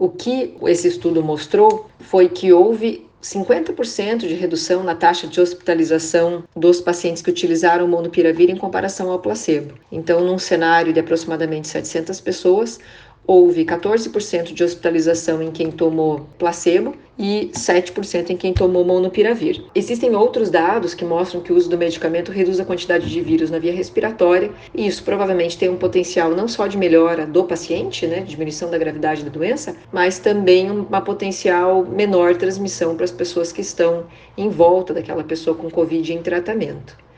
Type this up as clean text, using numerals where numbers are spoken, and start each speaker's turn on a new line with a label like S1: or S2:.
S1: O que esse estudo mostrou foi que houve 50% de redução na taxa de hospitalização dos pacientes que utilizaram molnupiravir em comparação ao placebo. Então, num cenário de aproximadamente 700 pessoas, houve 14% de hospitalização em quem tomou placebo e 7% em quem tomou molnupiravir. Existem outros dados que mostram que o uso do medicamento reduz a quantidade de vírus na via respiratória, e isso provavelmente tem um potencial não só de melhora do paciente, diminuição da gravidade da doença, mas também uma potencial menor transmissão para as pessoas que estão em volta daquela pessoa com Covid em tratamento.